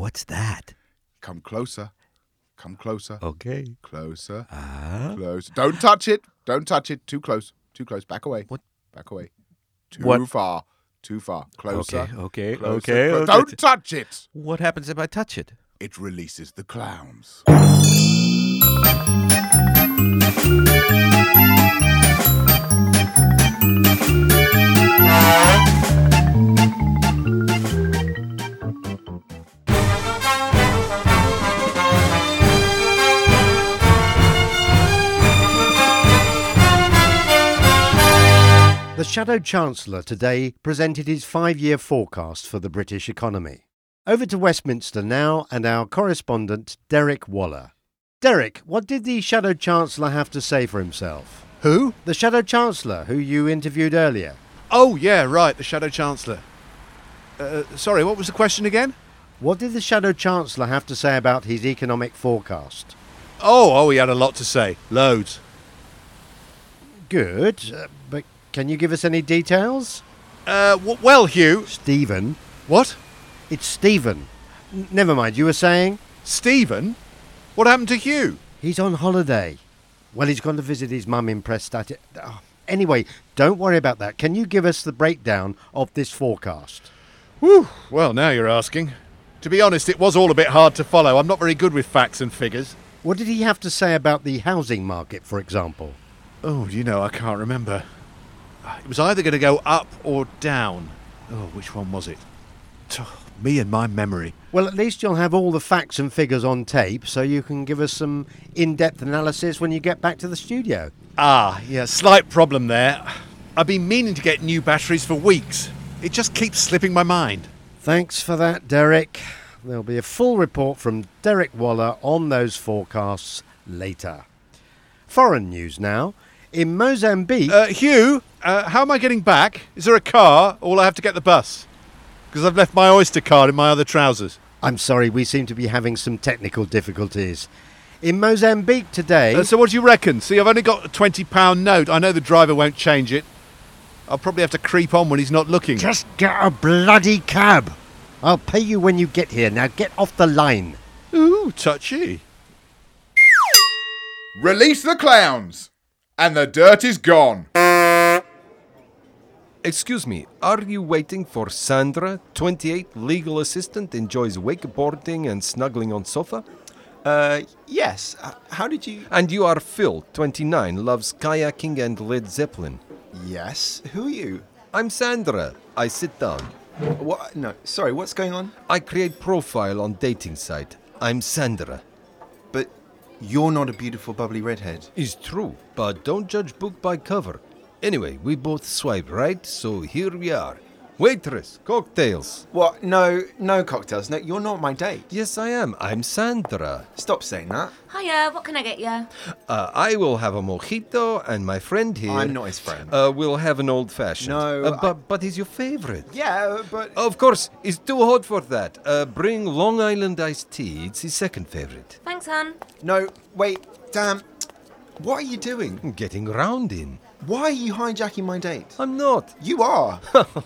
What's that? Come closer. Come closer. Okay. Closer. Closer. Don't touch it. Don't touch it. Too close. Too close. Back away. What? Back away. Too What? far. Too far. Closer. Okay. Closer. Don't touch it. What happens if I touch it? It releases the clowns. The Shadow Chancellor today presented his 5-year forecast for the British economy. Over to Westminster now and our correspondent Derek Waller. Derek, what did the Shadow Chancellor have to say for himself? Who? The Shadow Chancellor, who you interviewed earlier. Oh, yeah, right, the Shadow Chancellor. Sorry, what was the question again? What did the Shadow Chancellor have to say about his economic forecast? Oh, he had a lot to say. Loads. Good, but can you give us any details? Well, Hugh... Stephen. What? It's Stephen. Never mind, you were saying? Stephen? What happened to Hugh? He's on holiday. Well, he's gone to visit his mum in Prestat. Anyway, don't worry about that. Can you give us the breakdown of this forecast? Whew, well, now you're asking. To be honest, it was all a bit hard to follow. I'm not very good with facts and figures. What did he have to say about the housing market, for example? Oh, I can't remember. It was either going to go up or down. Oh, which one was it? Me and my memory. Well, at least you'll have all the facts and figures on tape, so you can give us some in-depth analysis when you get back to the studio. Yeah, slight problem there. I've been meaning to get new batteries for weeks. It just keeps slipping my mind. Thanks for that, Derek. There'll be a full report from Derek Waller on those forecasts later. Foreign news now. In Mozambique... Hugh, how am I getting back? Is there a car, or will I have to get the bus? Because I've left my Oyster card in my other trousers. I'm sorry, we seem to be having some technical difficulties. In Mozambique today... So what do you reckon? See, I've only got a £20 note. I know the driver won't change it. I'll probably have to creep on when he's not looking. Just get a bloody cab. I'll pay you when you get here. Now get off the line. Ooh, touchy. Release the clowns. And the dirt is gone. Excuse me, are you waiting for Sandra, 28, legal assistant, enjoys wakeboarding and snuggling on sofa? Yes. How did you... And you are Phil, 29, loves kayaking and Led Zeppelin. Yes. Who are you? I'm Sandra. I sit down. What? No, sorry, what's going on? I create profile on dating site. I'm Sandra. But you're not a beautiful, bubbly redhead. Is true, but don't judge book by cover. Anyway, we both swipe right, so here we are. Waitress, cocktails. What? No cocktails. No, you're not my date. Yes, I am. I'm Sandra. Stop saying that. Hiya, what can I get you? I will have a mojito, and my friend here... I'm not his friend. will have an old-fashioned. No, but he's your favorite. Yeah, but... Of course, it's too hot for that. Bring Long Island iced tea. It's his second favorite. Thanks, hon. No, wait, damn. What are you doing? Getting round in. Why are you hijacking my date? I'm not. You are.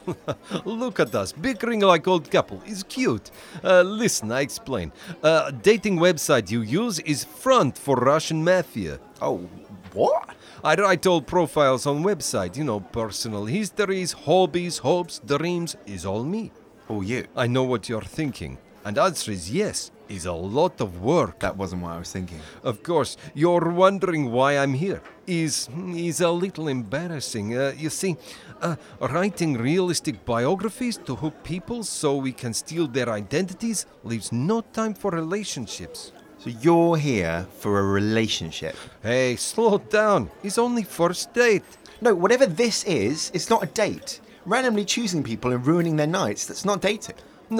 Look at us, bickering like old couple. It's cute. Listen, I explain. Dating website you use is front for Russian mafia. Oh, what? I write all profiles on website. Personal histories, hobbies, hopes, dreams is all me. Oh, you. I know what you're thinking. And answer is yes. Is a lot of work. That wasn't what I was thinking. Of course, you're wondering why I'm here. Is a little embarrassing. You see, writing realistic biographies to hook people so we can steal their identities leaves no time for relationships. So you're here for a relationship? Hey, slow down. It's only first date. No, whatever this is, it's not a date. Randomly choosing people and ruining their nights, that's not dating.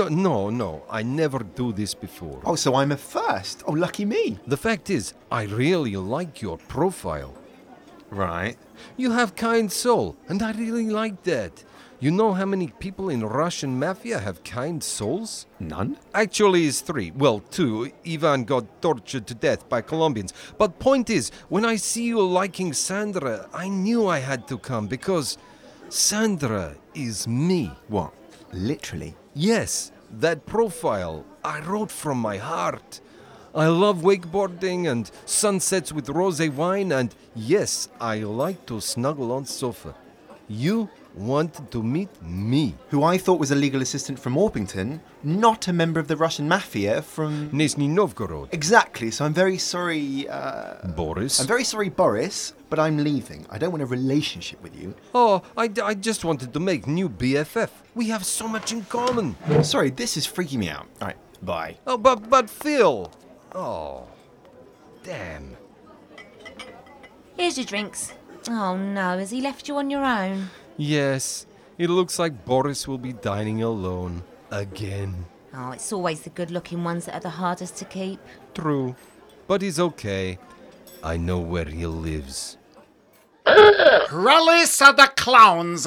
No. I never do this before. Oh, so I'm a first. Oh, lucky me. The fact is, I really like your profile. Right. You have kind soul, and I really like that. You know how many people in Russian mafia have kind souls? None? Actually, it's 3. Well, 2. Ivan got tortured to death by Colombians. But point is, when I see you liking Sandra, I knew I had to come because Sandra is me. What? Literally? Yes, that profile, I wrote from my heart. I love wakeboarding and sunsets with rosé wine, and yes, I like to snuggle on sofa. You want to meet me. Who I thought was a legal assistant from Orpington, not a member of the Russian mafia from... Nizhny Novgorod. Exactly, so I'm very sorry... Boris? I'm very sorry, Boris, but I'm leaving. I don't want a relationship with you. Oh, I just wanted to make new BFF. We have so much in common. Sorry, this is freaking me out. All right, bye. Oh, but Phil. Oh, damn. Here's your drinks. Oh no, has he left you on your own? Yes, it looks like Boris will be dining alone again. Oh, it's always the good-looking ones that are the hardest to keep. True, but he's okay. I know where he lives. Release the clowns!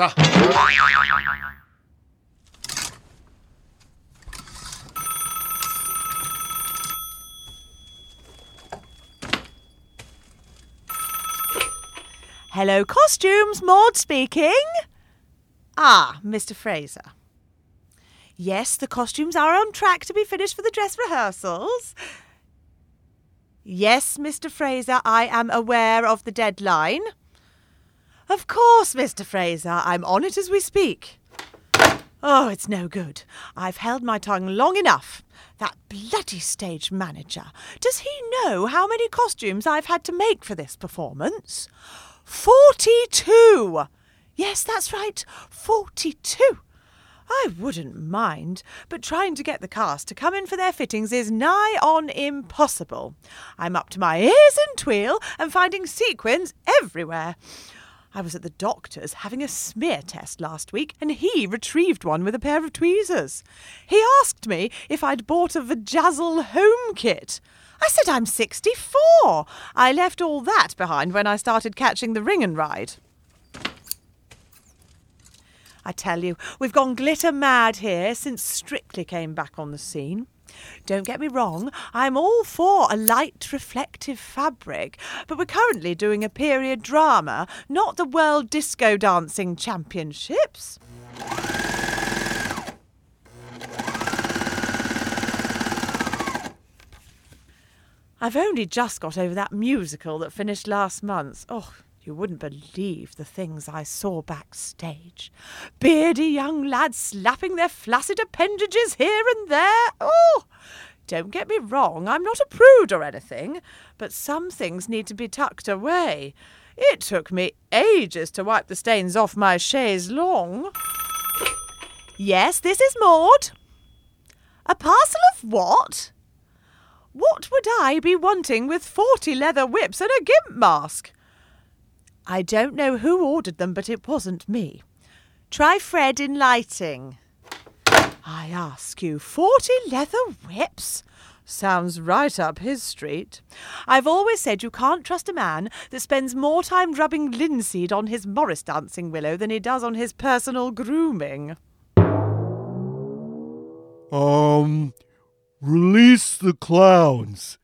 Hello, costumes. Maud speaking. Ah, Mr. Fraser. Yes, the costumes are on track to be finished for the dress rehearsals. Yes, Mr. Fraser, I am aware of the deadline. Of course, Mr. Fraser, I'm on it as we speak. Oh, it's no good. I've held my tongue long enough. That bloody stage manager. Does he know how many costumes I've had to make for this performance? 42! Yes, that's right, 42. I wouldn't mind, but trying to get the cast to come in for their fittings is nigh on impossible. I'm up to my ears in twill and finding sequins everywhere. I was at the doctor's having a smear test last week, and he retrieved one with a pair of tweezers. He asked me if I'd bought a Vajazzle home kit. I said I'm 64. I left all that behind when I started catching the ring and ride. I tell you, we've gone glitter mad here since Strictly came back on the scene. Don't get me wrong, I'm all for a light, reflective fabric, but we're currently doing a period drama, not the World Disco Dancing Championships. I've only just got over that musical that finished last month. Oh, you wouldn't believe the things I saw backstage. Beardy young lads slapping their flaccid appendages here and there. Oh, don't get me wrong, I'm not a prude or anything, but some things need to be tucked away. It took me ages to wipe the stains off my chaise longue. Yes, this is Maud. A parcel of what? What would I be wanting with 40 leather whips and a gimp mask? I don't know who ordered them, but it wasn't me. Try Fred in lighting. I ask you, 40 leather whips? Sounds right up his street. I've always said you can't trust a man that spends more time rubbing linseed on his Morris dancing willow than he does on his personal grooming. Release the clowns.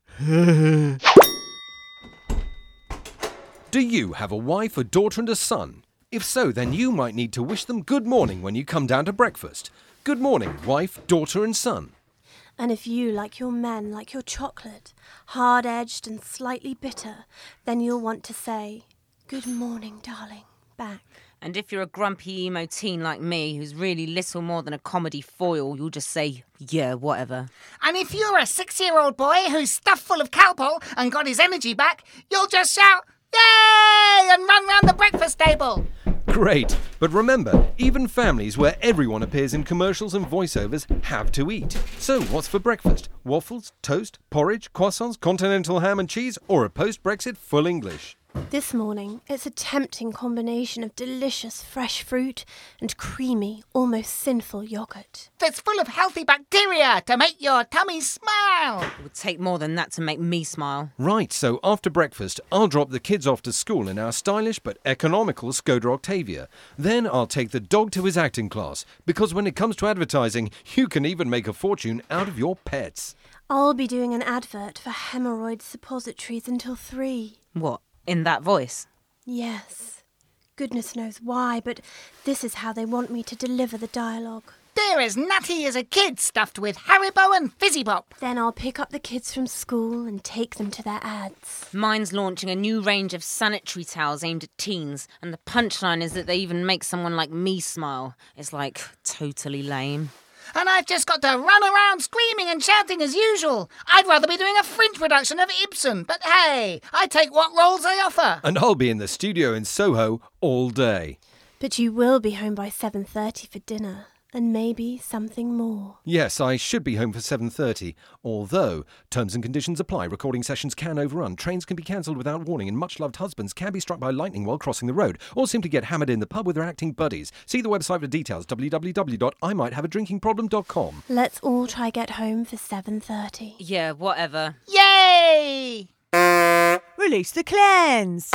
Do you have a wife, a daughter and a son? If so, then you might need to wish them good morning when you come down to breakfast. Good morning, wife, daughter and son. And if you like your men like your chocolate, hard-edged and slightly bitter, then you'll want to say, good morning, darling, back. And if you're a grumpy emo teen like me, who's really little more than a comedy foil, you'll just say, yeah, whatever. And if you're a 6-year-old boy who's stuffed full of cowpole and got his energy back, you'll just shout, yay, and run round the breakfast table. Great, but remember, even families where everyone appears in commercials and voiceovers have to eat. So what's for breakfast? Waffles, toast, porridge, croissants, continental ham and cheese, or a post-Brexit full English? This morning, it's a tempting combination of delicious fresh fruit and creamy, almost sinful yoghurt. That's full of healthy bacteria to make your tummy smile. It would take more than that to make me smile. Right, so after breakfast, I'll drop the kids off to school in our stylish but economical Skoda Octavia. Then I'll take the dog to his acting class, because when it comes to advertising, you can even make a fortune out of your pets. I'll be doing an advert for hemorrhoid suppositories until 3. What, in that voice? Yes. Goodness knows why, but this is how they want me to deliver the dialogue. They're as nutty as a kid stuffed with Haribo and Fizzy Pop. Then I'll pick up the kids from school and take them to their ads. Mine's launching a new range of sanitary towels aimed at teens, and the punchline is that they even make someone like me smile. It's like totally lame. And I've just got to run around screaming and shouting as usual. I'd rather be doing a French production of Ibsen, but hey, I take what roles they offer. And I'll be in the studio in Soho all day. But you will be home by 7:30 for dinner, and maybe something more. Yes, I should be home for 7:30, although terms and conditions apply. Recording sessions can overrun, trains can be cancelled without warning, and much-loved husbands can be struck by lightning while crossing the road, or simply get hammered in the pub with their acting buddies. See the website for details, www.imighthaveadrinkingproblem.com. Let's all try get home for 7:30. Yeah, whatever. Yay! Release the clans.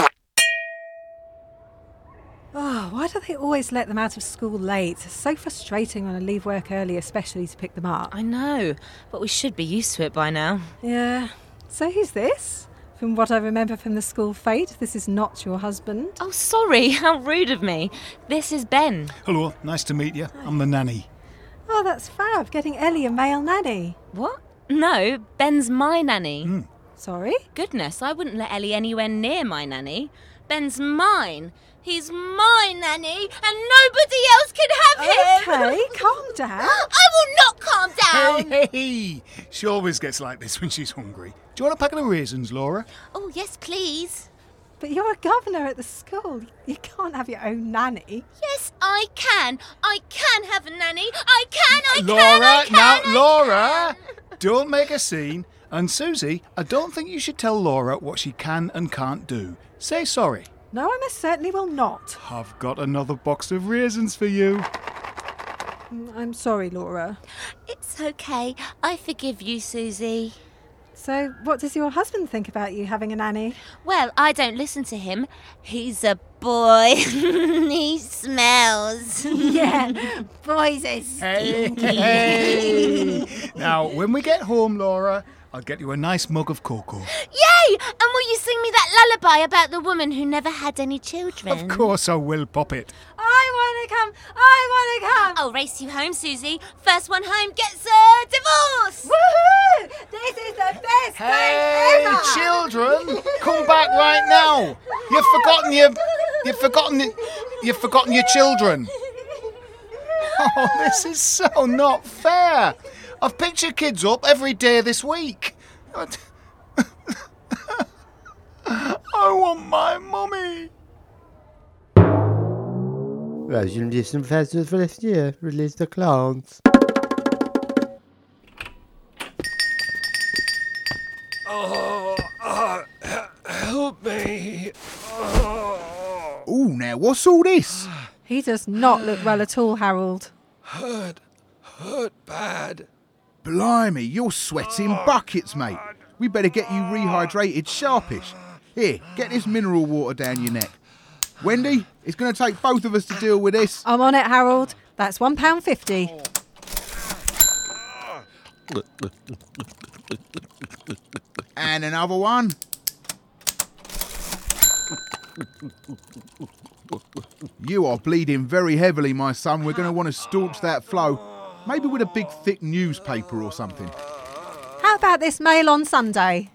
Oh, why do they always let them out of school late? It's so frustrating when I leave work early, especially to pick them up. I know, but we should be used to it by now. Yeah. So who's this? From what I remember from the school fete, this is not your husband. Oh, sorry, how rude of me. This is Ben. Hello, nice to meet you. I'm the nanny. Oh, that's fab, getting Ellie a male nanny. What? No, Ben's my nanny. Sorry? Goodness, I wouldn't let Ellie anywhere near my nanny. Ben's mine. He's my nanny, and nobody else can have him. Okay, calm down. I will not calm down. Hey! She always gets like this when she's hungry. Do you want a packet of raisins, Laura? Oh, yes, please. But you're a governor at the school. You can't have your own nanny. Yes, I can. I can have a nanny. I can. Laura, don't make a scene. And Susie, I don't think you should tell Laura what she can and can't do. Say sorry. No, I most certainly will not. I've got another box of raisins for you. I'm sorry, Laura. It's okay. I forgive you, Susie. So, what does your husband think about you having a nanny? Well, I don't listen to him. He's a boy. He smells. Yeah, boys are stinky. Hey. Now, when we get home, Laura, I'll get you a nice mug of cocoa. Yay! And will you sing me that lullaby about the woman who never had any children? Of course I will, Poppet. I want to come! I'll race you home, Susie. First one home gets a divorce! Woohoo! This is the best Hey, day ever! children, come back right now. You've forgotten your children. Oh, this is so not fair. I've picked your kids up every day this week. I want my mummy. Release the clowns. Help me. Ooh, now what's all this? He does not look well at all, Harold. Hurt bad. Blimey, you're sweating buckets, mate. We better get you rehydrated sharpish. Here, get this mineral water down your neck. Wendy, it's going to take both of us to deal with this. I'm on it, Harold. That's £1.50. And another one. You are bleeding very heavily, my son. We're going to want to staunch that flow. Maybe with a big, thick newspaper or something. How about this Mail on Sunday?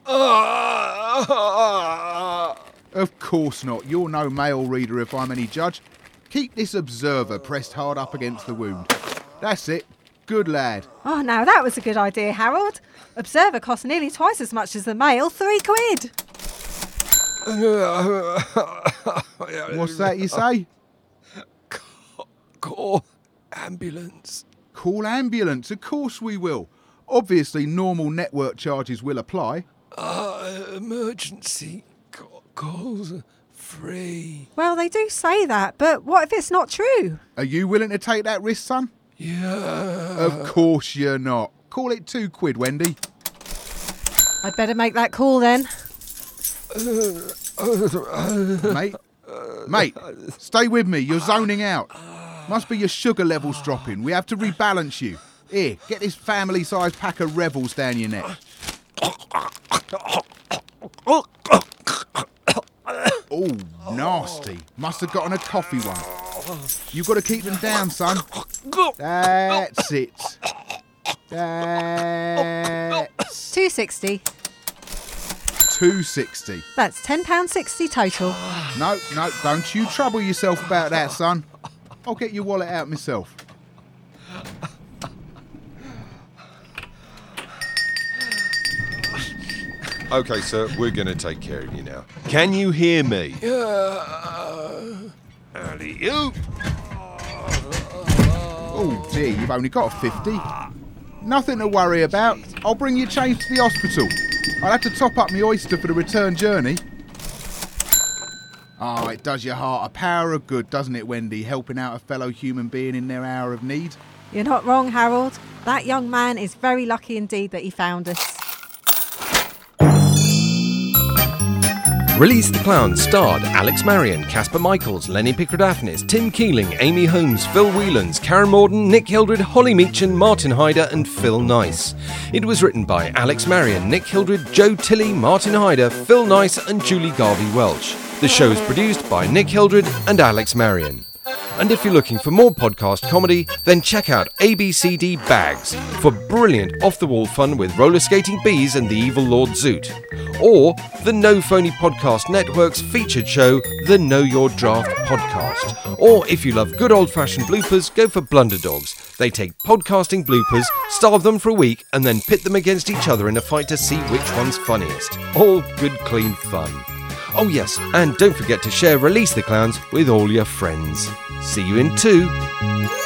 Of course not. You're no mail reader if I'm any judge. Keep this Observer pressed hard up against the wound. That's it. Good lad. Oh, now that was a good idea, Harold. Observer costs nearly twice as much as the Mail, £3. What's that you say? Call ambulance. Call ambulance. Of course we will. Obviously, normal network charges will apply. Emergency calls free. Well, they do say that, but what if it's not true? Are you willing to take that risk, son? Yeah. Of course you're not. Call it £2, Wendy. I'd better make that call then. Mate, stay with me. You're zoning out. Must be your sugar levels dropping. We have to rebalance you. Here, get this family-sized pack of Revels down your neck. Oh, nasty. Must have gotten a coffee one. You've got to keep them down, son. That's it. That's... £2.60. £2.60. That's £10.60 total. No, don't you trouble yourself about that, son. I'll get your wallet out myself. Okay, sir, we're going to take care of you now. Can you hear me? Alley-oop. Oh dear, you've only got 50. Nothing to worry about. I'll bring your change to the hospital. I'll have to top up my oyster for the return journey. Oh, it does your heart a power of good, doesn't it, Wendy, helping out a fellow human being in their hour of need? You're not wrong, Harold. That young man is very lucky indeed that he found us. Release the Clown starred Alex Marion, Casper Michaels, Lenny Picrodaphnis, Tim Keeling, Amy Holmes, Phil Whelans, Karen Morden, Nick Hildred, Holly Meachin, Martin Hyder and Phil Nice. It was written by Alex Marion, Nick Hildred, Joe Tilley, Martin Hyder, Phil Nice and Julie Garvey Welch. The show is produced by Nick Hildred and Alex Marion. And if you're looking for more podcast comedy, then check out ABCD Bags for brilliant off-the-wall fun with roller skating bees and the evil Lord Zoot. Or the No Phony Podcast Network's featured show, the Know Your Draft Podcast. Or if you love good old-fashioned bloopers, go for Blunderdogs. They take podcasting bloopers, starve them for a week, and then pit them against each other in a fight to see which one's funniest. All good, clean fun. Oh yes, and don't forget to share Release the Clowns with all your friends. See you in 2.